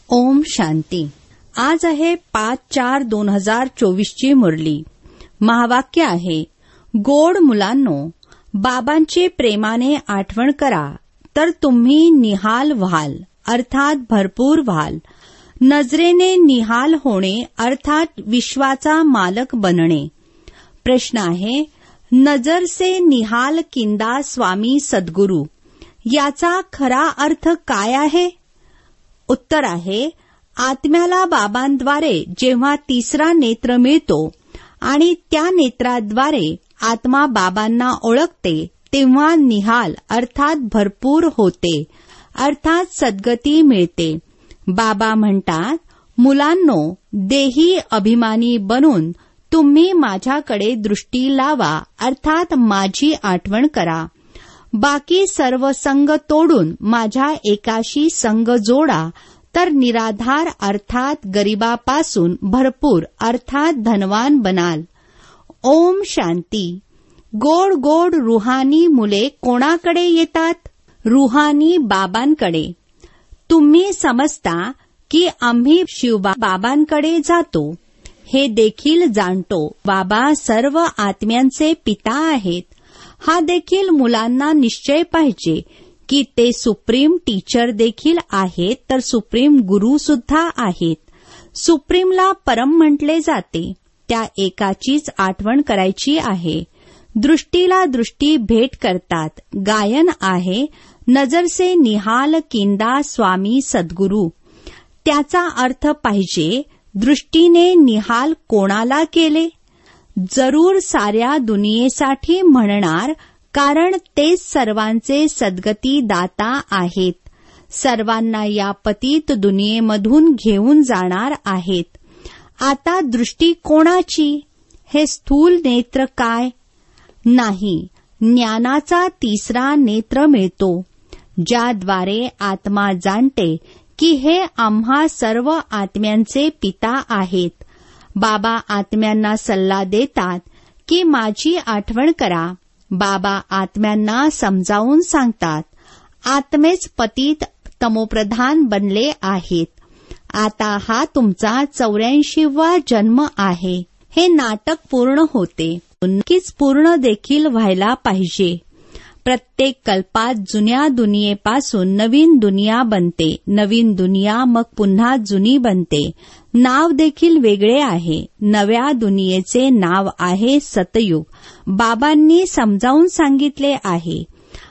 ओम शांती. आज आहे 5/4/2024 ची मुरली. महावाक्य आहे, गोड मुलांनो, बाबांची प्रेमाने आठवण करा तर तुम्ही निहाल व्हाल, अर्थात भरपूर व्हाल. नजरेने निहाल होणे अर्थात विश्वाचा मालक बनणे. प्रश्न आहे, नजर से निहाल किंदा स्वामी सद्गुरू, याचा खरा अर्थ काय आहे? उत्तर आहे, आत्म्याला बाबांद्वारे जेव्हा तिसरा नेत्र मिळतो आणि त्या नेत्राद्वारे आत्मा बाबांना ओळखते तेव्हा निहाल अर्थात भरपूर होते, अर्थात सद्गती मिळते. बाबा म्हणतात, मुलांनो, देही अभिमानी बनून तुम्ही माझ्याकडे दृष्टी लावा, अर्थात माझी आठवण करा. बाकी सर्व संग तोडून माझ्या एकाशी संग जोडा तर निराधार अर्थात गरिबापासून भरपूर अर्थात धनवान बनाल. ओम शांती. गोड गोड रुहानी मुले कोणाकडे येतात? रुहानी बाबांकडे. तुम्ही समजता की आम्ही शिवबाबांकडे जातो, हे देखील जाणतो. बाबा सर्व आत्म्यांचे पिता आहेत. हा देखील मुलांना निश्चय पाहिजे की ते सुप्रीम टीचर देखील आहेत तर सुप्रीम गुरु सुद्धा आहेत. सुप्रीमला परम म्हटले जाते. त्या एकाचीच आठवण करायची आहे. दृष्टीला दृष्टी भेट करतात. गायन आहे, नजर से निहाल किंदा स्वामी सद्गुरू. त्याचा अर्थ पाहिजे, दृष्टीने निहाल कोणाला केले? जरूर साऱ्या दुनियेसाठी म्हणणार, कारण तेच सर्वांचे सद्गती दाता आहेत. सर्वांना या पतित दुनियेमधून घेऊन जाणार आहेत. आता दृष्टी कोणाची? हे स्थूल नेत्र काय? नाही, ज्ञानाचा तिसरा नेत्र मिळतो, ज्याद्वारे आत्मा जाणते की हे आम्हा सर्व आत्म्यांचे पिता आहेत. बाबा आत्म्यांना सल्ला देतात की माझी आठवण करा. बाबा आत्म्यांना समजावून सांगतात, आत्मेच पतित तमोप्रधान बनले आहेत. आता हा तुमचा 84वा जन्म आहे. हे नाटक पूर्ण होते, नक्कीच पूर्ण देखील व्हायला पाहिजे. प्रत्येक कल्पात जुन्या दुनियेपासून नवीन दुनिया बनते. नवीन दुनिया मग पुन्हा जुनी बनते. नाव देखील वेगळे आहे. नव्या दुनियेचे नाव आहे सतयुग. बाबांनी समजावून सांगितले आहे,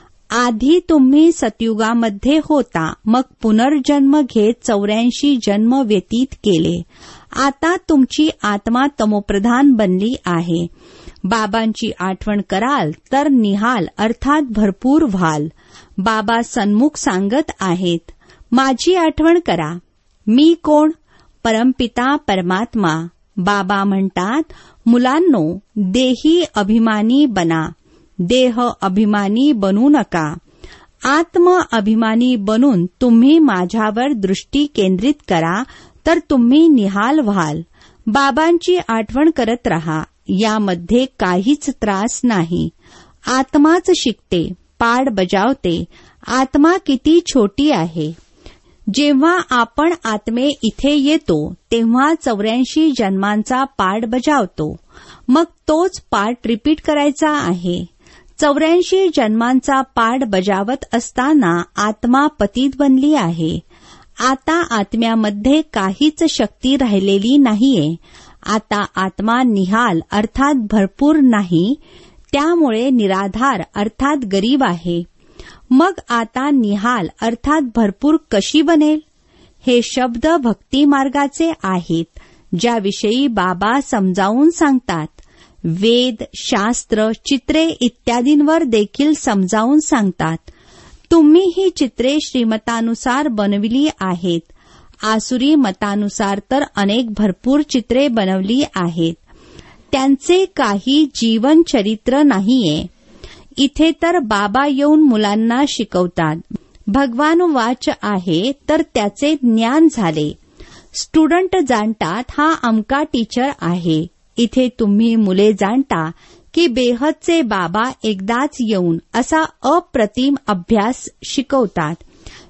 आधी तुम्ही सतयुगामध्ये होता, मग पुनर्जन्म घेत 84 जन्म व्यतीत केले. आता तुमची आत्मा तमोप्रधान बनली आहे. बाबांची आठवण कराल तर निहाल अर्थात भरपूर व्हाल. बाबा सन्मुख सांगत आहेत, माझी आठवण करा. मी कोण? परमपिता परमात्मा. बाबा म्हणतात, मुलांनो, देही अभिमानी बना. देह अभिमानी बनू नका. आत्म अभिमानी बनून तुम्ही माझ्यावर दृष्टी केंद्रित करा तर तुम्ही निहाल व्हाल. बाबांची आठवण करत रहा. यामध्ये काहीच त्रास नाही. आत्माच शिकते, पाड बजावते. आत्मा किती छोटी आहे. जेव्हा आपण आत्मे इथे येतो तेव्हा 84 जन्मांचा पाठ बजावतो. मग तोच पाठ रिपीट करायचा आहे. 84 जन्मांचा पाठ बजावत असताना आत्मा पतित बनली आहे. आता आत्म्यामध्ये काहीच शक्ती राहिलेली नाहीये. आता आत्मा निहाल अर्थात भरपूर नाही, त्यामुळे निराधार अर्थात गरीब आहे. मग आता निहाल अर्थात भरपूर कशी बनेल? हे शब्द भक्ती मार्गाचे आहेत, ज्याविषयी बाबा समजावून सांगतात. वेद, शास्त्र, चित्रे इत्यादींवर देखील समजावून सांगतात. तुम्ही ही चित्रे श्रीमतानुसार बनविली आहेत. आसुरी मतानुसार तर अनेक भरपूर चित्रे बनवली आहेत. त्यांचे काही जीवन चरित्र नाहीये. इथे तर बाबा येऊन मुलांना शिकवतात. भगवान वाच आहे तर त्याचे ज्ञान झाले. स्टुडंट जाणतात हा अमका टीचर आहे. इथे तुम्ही मुले जाणता की बेहदचे बाबा एकदाच येऊन असा अप्रतिम अभ्यास शिकवतात.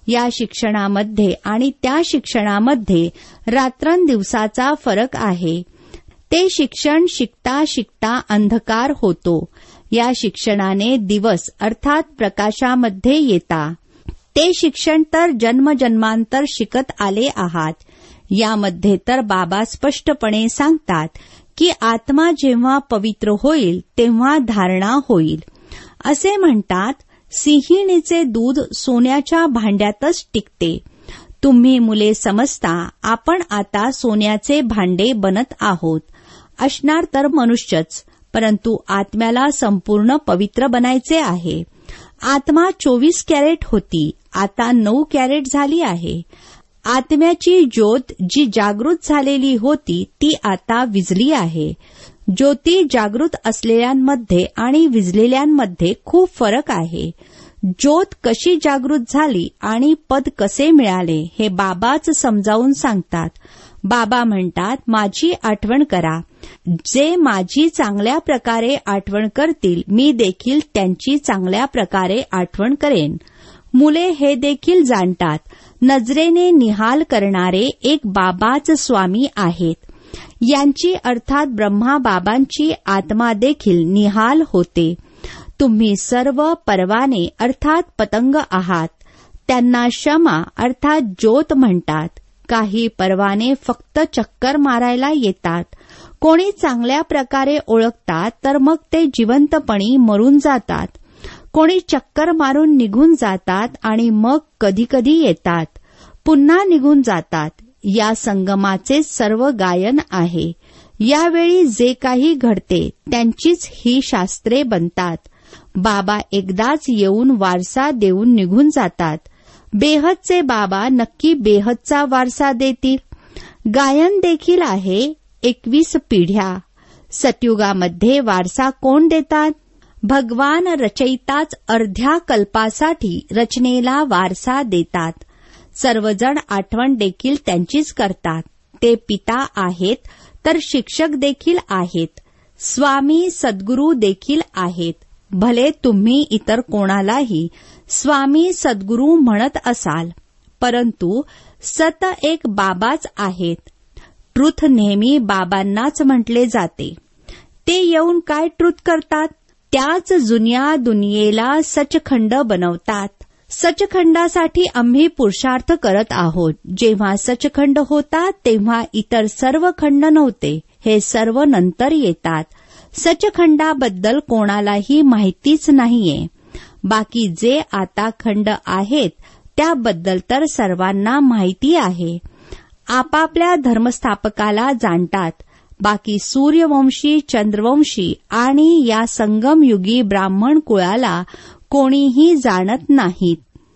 या शिक्षणामध्ये आणि त्या शिक्षणामध्ये रात्रंदिवसाचा फरक आहे. ते शिक्षण शिकता शिकता अंधकार होतो. या शिक्षणाने दिवस अर्थात प्रकाशामध्ये येता. ते शिक्षण तर जन्मजन्मांतर शिकत आले आहात. यामध्ये तर बाबा स्पष्टपणे सांगतात की आत्मा जेव्हा पवित्र होईल तेव्हा धारणा होईल. असे म्हणतात, सिंहिणीचे दूध सोन्याच्या भांड्यातच टिकते. तुम्ही मुले समजता आपण आता सोन्याचे भांडे बनत आहोत. असणार तर मनुष्यच, परंतु आत्म्याला संपूर्ण पवित्र बनायचे आहे. आत्मा 24 कॅरेट होती, आता 9 कॅरेट झाली आहे. आत्म्याची ज्योत जी जागृत झालेली होती ती आता विझली आहे. ज्योती जागृत असलेल्यांमध्ये आणि विझलेल्यांमध्ये खूप फरक आहे. ज्योत कशी जागृत झाली आणि पद कसे मिळाले हे बाबाच समजावून सांगतात. बाबा म्हणतात, माझी आठवण करा. जे माझी चांगल्या प्रकारे आठवण करतील मी देखील त्यांची चांगल्या प्रकारे आठवण करेन. मुले हे देखील जाणतात, नजरेने निहाल करणारे एक बाबाच स्वामी आहेत. यांची अर्थात ब्रह्मा बाबांची आत्मा देखील निहाल होते. तुम्ही सर्व परवाने अर्थात पतंग आहात. त्यांना क्षमा अर्थात ज्योत म्हणतात. काही परवाने फक्त चक्कर मारायला येतात. कोणी चांगल्या प्रकारे ओळखतात तर मग ते जिवंतपणी मरून जातात. कोणी चक्कर मारून निघून जातात आणि मग कधीकधी येतात, पुन्हा निघून जातात. या संगमाचे सर्व गायन आहे. यावेळी जे काही घडते त्यांचीच ही शास्त्रे बनतात. बाबा एकदाच येऊन वारसा देऊन निघून जातात. बेहदचे बाबा नक्की बेहदचा वारसा देतील. गायन देखील आहे 21 पिढ्या. सतयुगामध्ये वारसा कोण देतात? भगवान रचयिताच अर्ध्या कल्पासाठी रचनेला वारसा देतात. सर्वजण आठवण देखील त्यांचीच करतात. ते पिता आहेत तर शिक्षक देखील आहेत. स्वामी सद्गुरू देखील आहेत. भले तुम्ही इतर कोणालाही स्वामी सद्गुरू म्हणत असाल, परंतु सत एक बाबाच आहेत. ट्रुथ नेहमी बाबांनाच म्हटले जाते. ते येऊन काय ट्रुथ करतात? त्याच जुन्या दुनियेला सचखंड बनवतात. सचखंडासाठी आम्ही पुरुषार्थ करत आहोत. जेव्हा सचखंड होता तेव्हा इतर सर्व खंड नव्हते. हे सर्व नंतर येतात. सचखंडाबद्दल कोणालाही माहितीच नाहीये. बाकी जे आता खंड आहेत त्याबद्दल तर सर्वांना माहिती आहे. आपापल्या धर्मस्थापकाला जाणतात. बाकी सूर्यवंशी, चंद्रवंशी आणि या संगमयुगी ब्राह्मण कुळाला कोणीही जाणत नाहीत.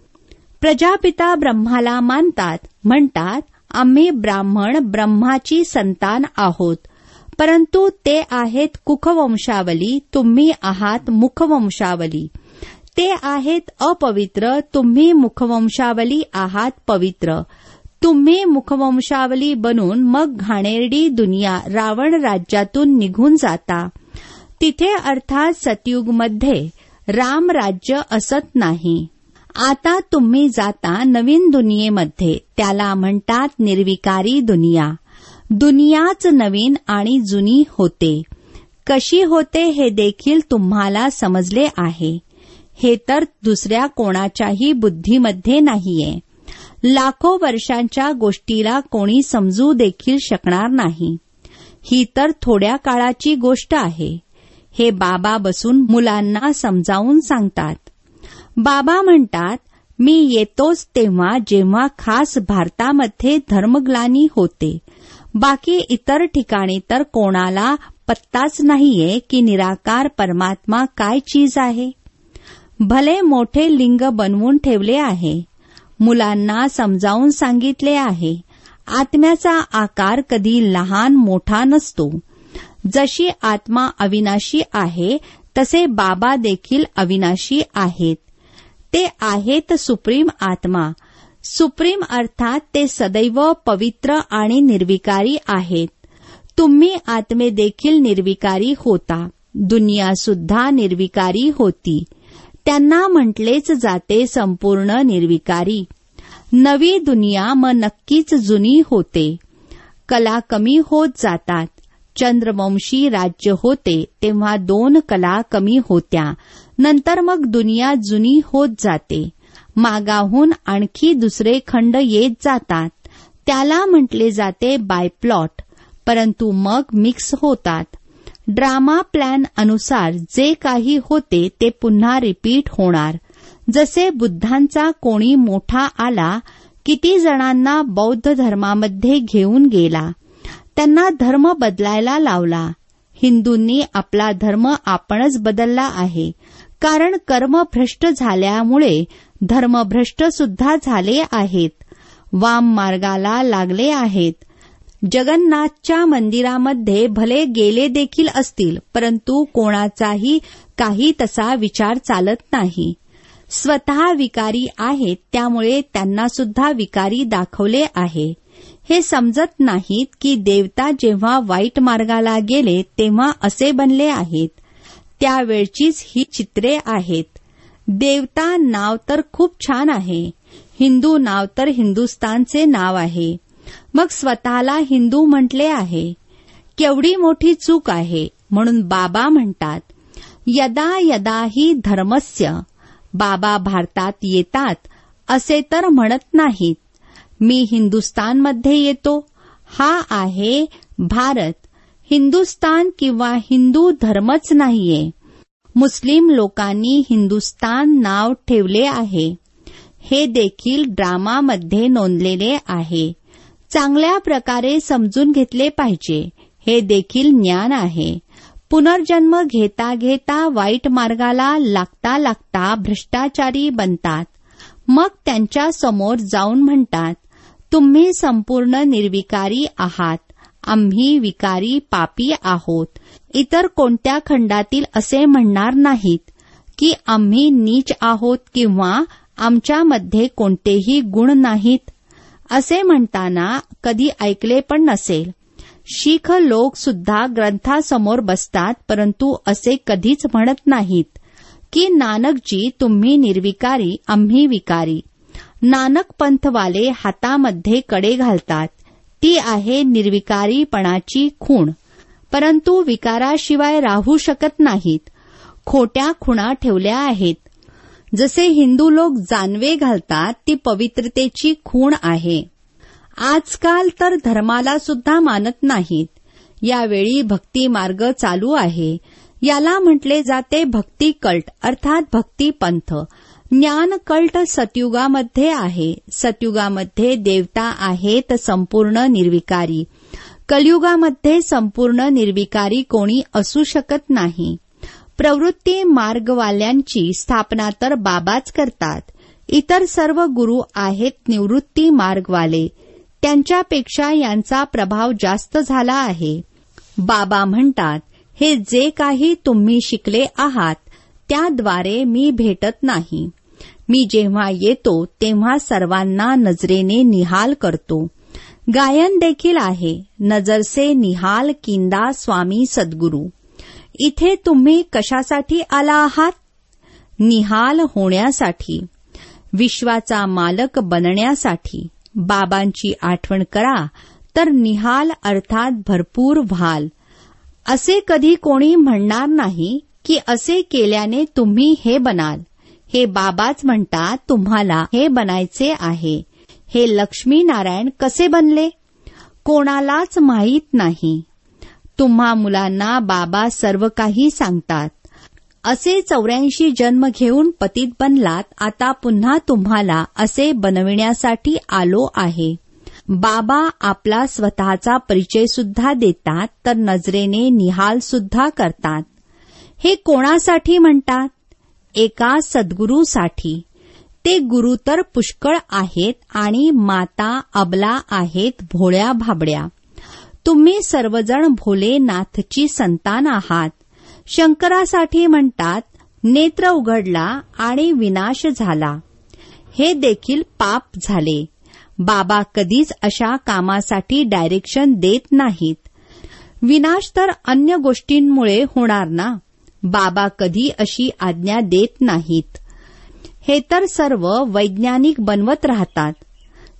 प्रजापिता ब्रह्माला मानतात. म्हणतात, आम्ही ब्राह्मण ब्रह्माची संतान आहोत. परंतु ते आहेत कुखवंशावली, तुम्ही आहात मुखवंशावली. ते आहेत अपवित्र, तुम्ही मुखवंशावली आहात पवित्र. तुम्ही मुखवंशावली बनून मग घाणेरडी दुनिया रावण राज्यातून निघून जाता. तिथे अर्थात सतयुगमध्ये राम राज्य असत नाही. आता तुम्ही जाता नवीन दुनियेमध्ये. त्याला म्हणतात निर्विकारी दुनिया. दुनियाच नवीन आणि जुनी होते. कशी होते हे देखील तुम्हाला समजले आहे. हे तर दुसऱ्या कोणाच्याही बुद्धीमध्ये नाहीये. लाखो वर्षांच्या गोष्टीला कोणी समजू देखील शकणार नाही. ही तर थोड्या काळाची गोष्ट आहे. हे बाबा बसून मुलांना समजावून सांगतात. बाबा म्हणतात, मी येतोच तेव्हा जेव्हा खास भारतामध्ये धर्मग्लानी होते. बाकी इतर ठिकाणी तर कोणाला पत्ताच नाहीये की निराकार परमात्मा काय चीज आहे. भले मोठे लिंग बनवून ठेवले आहे. मुलांना समजावून सांगितले आहे, आत्म्याचा आकार कधी लहान मोठा नसतो. जशी आत्मा अविनाशी आहे तसे बाबा देखील अविनाशी आहेत. ते आहेत सुप्रीम आत्मा. सुप्रीम अर्थात ते सदैव पवित्र आणि निर्विकारी आहेत. तुम्ही आत्मे देखील निर्विकारी होता. दुनिया सुद्धा निर्विकारी होती. त्यांना म्हटलेच जाते संपूर्ण निर्विकारी. नवी दुनिया मग नक्कीच जुनी होते. कला कमी होत जातात. चंद्रवंशी राज्य होते तेव्हा 2 कला कमी होत्या. नंतर मग दुनिया जुनी होत जाते. मागाहून आणखी दुसरे खंड येत जातात. त्याला म्हटले जाते बायप्लॉट. परंतु मग मिक्स होतात. ड्रामा प्लॅन अनुसार जे काही होते ते पुन्हा रिपीट होणार. जसे बुद्धांचा कोणी मोठा आला, किती जणांना बौद्ध धर्मामध्ये घेऊन गेला, त्यांना धर्म बदलायला लावला. हिंदूंनी आपला धर्म आपणच बदलला आहे, कारण कर्मभ्रष्ट झाल्यामुळे धर्मभ्रष्ट सुद्धा झाले आहेत. वाम मार्गाला लागले आहेत. जगन्नाथच्या मंदिरामध्ये भले गेले देखील असतील, परंतु कोणाचाही काही तसा विचार चालत नाही. स्वतः विकारी आहेत, त्यामुळे त्यांना सुद्धा विकारी दाखवले आहे. हे समजत नाहीत की देवता जेव्हा वाईट मार्गाला गेले तेव्हा असे बनले आहेत. त्यावेळचीच ही चित्रे आहेत. देवता नाव तर खूप छान आहे. हिंदू नाव तर हिंदुस्तानचे नाव आहे. मग स्वतःला हिंदू म्हटले आहे. केवढी मोठी चूक आहे. म्हणून बाबा म्हणतात, यदा यदा हि धर्मस्य. बाबा भारतात येतात असे तर म्हणत नाहीत. मी हिंदुस्तानमध्ये येतो. हा आहे भारत. हिंदुस्तान किंवा हिंदू धर्मच नाहीये. मुस्लिम लोकांनी हिंदुस्तान नाव ठेवले आहे. हे देखील ड्रामामध्ये नोंदलेले आहे. चांगल्या प्रकारे समजून घेतले पाहिजे. हे देखील ज्ञान आहे. पुनर्जन्म घेता घेता वाईट मार्गाला लागता लागता भ्रष्टाचारी बनतात. मग त्यांच्या समोर जाऊन म्हणतात, तुम्ही संपूर्ण निर्विकारी आहात. आम्ही विकारी पापी आहोत. इतर कोणत्या खंडातील असे म्हणणार नाहीत की आम्ही नीच आहोत किंवा आमच्यामध्ये कोणतेही गुण नाहीत. असे म्हणताना कधी ऐकले पण नसेल. शीख लोक सुद्धा ग्रंथासमोर बसतात, परंतु असे कधीच म्हणत नाहीत की नानकजी तुम्ही निर्विकारी, आम्ही विकारी. नानक पंथवाले हातामध्ये कडे घालतात. ती आहे निर्विकारीपणाची खूण. परंतु विकाराशिवाय राहू शकत नाहीत. खोट्या खुणा ठेवल्या आहेत. जसे हिंदू लोक जानवे घालतात, ती पवित्रतेची खूण आहे. आजकाल तर धर्माला सुद्धा मानत नाहीत. यावेळी भक्ती मार्ग चालू आहे. याला म्हटले जाते भक्ती कल्ट अर्थात भक्ती पंथ. ज्ञान कल्ट सतयुगामध्ये आहे. सतयुगामध्ये देवता आहेत संपूर्ण निर्विकारी. कलियुगामध्ये संपूर्ण निर्विकारी कोणी असू शकत नाही. प्रवृत्ती मार्गवाल्यांची स्थापना तर बाबाच करतात. इतर सर्व गुरु आहेत निवृत्ती मार्गवाले. त्यांच्यापेक्षा यांचा प्रभाव जास्त झाला आहे. बाबा म्हणतात, हे जे काही तुम्ही शिकले आहात त्याद्वारे मी भेटत नाही. मी जेव्हा येतो तेव्हा सर्वांना नजरेने निहाल करतो. गायन देखील आहे, नजर से निहाल किंदा स्वामी सद्गुरू. इथे तुम्ही कशासाठी आला आहात? निहाल होण्यासाठी, विश्वाचा मालक बनण्यासाठी. बाबांची आठवण करा तर निहाल अर्थात भरपूर व्हाल. असे कधी कोणी म्हणणार नाही की असे केल्याने तुम्ही हे बनाल. हे बाबाच म्हणतात तुम्हाला हे बनायचे आहे. हे लक्ष्मीनारायण कसे बनले? कोणालाच माहीत नाही. तुम्हा मुलांना बाबा सर्व काही सांगतात. असे 84 जन्म घेऊन पतित बनलात. आता पुन्हा तुम्हाला असे बनविण्यासाठी आलो आहे. बाबा आपला स्वतःचा परिचय सुद्धा देतात तर नजरेने निहाल सुद्धा करतात. हे कोणासाठी म्हणतात? एका सद्गुरूसाठी. ते गुरु तर पुष्कळ आहेत आणि माता अबला आहेत भोळ्या भाबड्या. तुम्ही सर्वजण भोलेनाथची संतान आहात. शंकरासाठी म्हणतात नेत्र उघडला आणि विनाश झाला. हे देखील पाप झाले. बाबा कधीच अशा कामासाठी डायरेक्शन देत नाहीत. विनाश तर अन्य गोष्टींमुळे होणार ना. बाबा कधी अशी आज्ञा देत नाहीत. हे तर सर्व वैज्ञानिक बनवत राहतात.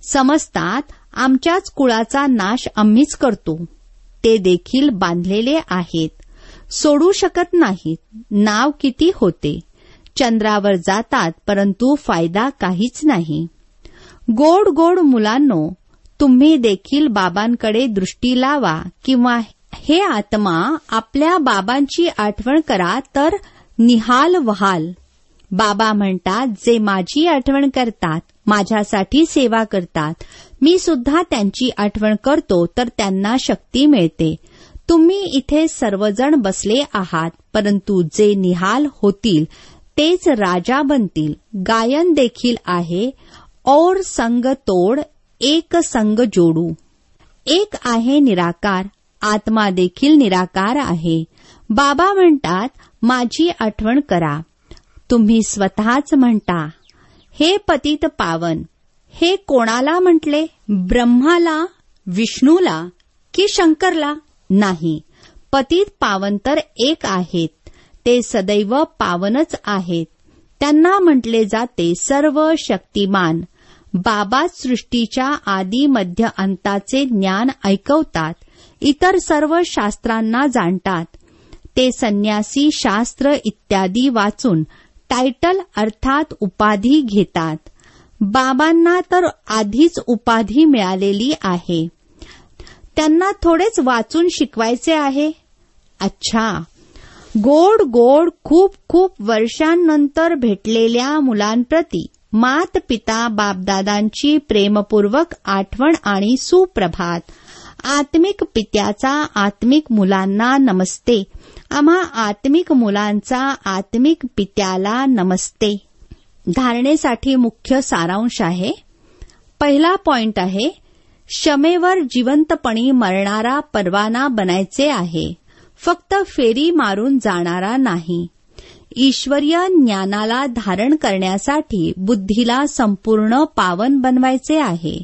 समजतात आमच्याच कुळाचा नाश आम्हीच करतो. ते देखील बांधलेले आहेत, सोडू शकत नाहीत. नाव किती होते, चंद्रावर जातात परंतु फायदा काहीच नाही. गोड गोड मुलांनो, तुम्ही देखील बाबांकडे दृष्टी लावा किंवा हे आत्मा आपल्या बाबांची आठवण करा तर निहाल व्हाल. बाबा म्हणतात, जे माझी आठवण करतात, माझ्यासाठी सेवा करतात, मी सुद्धा त्यांची आठवण करतो तर त्यांना शक्ती मिळते. तुम्ही इथे सर्वजण बसले आहात, परंतु जे निहाल होतील तेच राजा बनतील. गायन देखील आहे, और संग तोड एक संग जोडू. एक आहे निराकार, आत्मा देखील निराकार आहे. बाबा म्हणतात, माझी आठवण करा. तुम्ही स्वतःच म्हणता, हे पतित पावन. हे कोणाला म्हटले, ब्रह्माला, विष्णूला की शंकरला? नाही, पतित पावन तर एक आहेत. ते सदैव पावनच आहेत. त्यांना म्हटले जाते सर्व शक्तिमान. बाबा सृष्टीच्या आदी मध्य अंताचे ज्ञान ऐकवतात. इतर सर्व शास्त्रांना जाणतात. ते संन्यासी शास्त्र इत्यादी वाचून टायटल अर्थात उपाधी घेतात. बाबांना तर आधीच उपाधी मिळालेली आहे. त्यांना थोडेच वाचून शिकवायचे आहे. अच्छा, गोड गोड खूप खूप वर्षांनंतर भेटलेल्या मुलांप्रती मात पिता बापदादांची प्रेमपूर्वक आठवण आणि सुप्रभात. आत्मिक पित्याचा आत्मिक मुलांना नमस्ते. आम्हा आत्मिक मुलांचा आत्मिक पित्याला नमस्ते. धारणेसाठी मुख्य सारांश आहे. पहिला पॉइंट आहे, क्षमेवर जिवंतपणी मरणारा परवाना बनायचे आहे, फक्त फेरी मारून जाणारा नाही. ईश्वरीय ज्ञानाला धारण करण्यासाठी बुद्धीला संपूर्ण पावन बनवायचे आहे.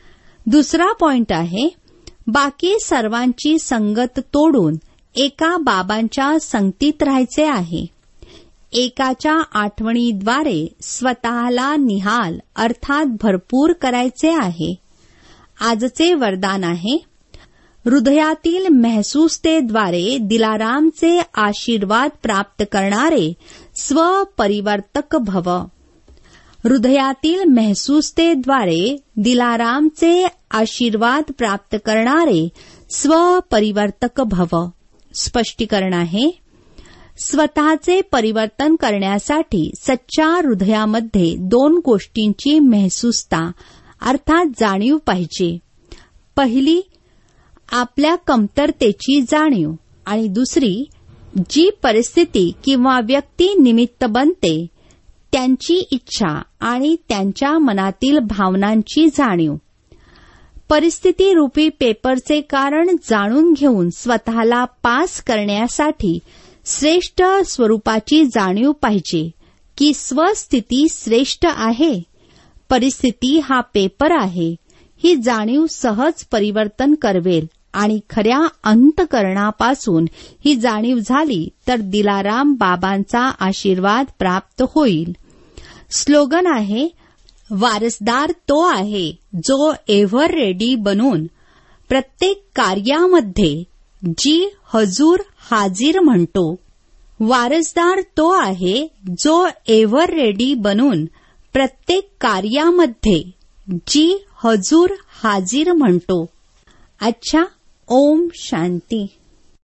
दुसरा पॉइंट आहे, बाकी सर्वांची संगत तोडून एका बाबांच्या संगतीत राहायचे आहे. एकाच्या आठवणीद्वारे स्वतःला निहाल अर्थात भरपूर करायचे आहे. आजचे वरदान आहे, हृदयातील महसूसतेद्वारे दिलारामचे आशीर्वाद प्राप्त करणारे स्वपरिवर्तक भव. हृदयातील महसूसतेद्वारे दिलारामचे आशीर्वाद प्राप्त करणारे स्वपरिवर्तक भव. स्पष्टीकरण आहे, स्वतःचे परिवर्तन करण्यासाठी सच्च्या हृदयामध्ये दोन गोष्टींची महसूसता अर्थात जाणीव पाहिजे. पहिली, आपल्या कमतरतेची जाणीव, आणि दुसरी, जी परिस्थिती किंवा व्यक्ती निमित्त बनते त्यांची इच्छा आणि त्यांच्या मनातील भावनांची जाणीव. परिस्थिती रूपी पेपरचे कारण जाणून घेऊन स्वतःला पास करण्यासाठी श्रेष्ठ स्वरूपाची जाणीव पाहिजे की स्वस्थिती श्रेष्ठ आहे. परिस्थिती हा पेपर आहे. ही जाणीव सहज परिवर्तन करवेल आणि खऱ्या अंतःकरणापासून ही जाणीव झाली तर दिलाराम बाबांचा आशीर्वाद प्राप्त होईल. स्लोगन आहे, वारसदार तो आहे जो एव्हर रेडी बनून प्रत्येक कार्यामध्ये जी हजूर हाजीर म्हणतो. वारसदार तो आहे जो एव्हर रेडी बनून प्रत्येक कार्यामध्ये जी हजूर हाजीर म्हणतो. अच्छा, ओम शांती.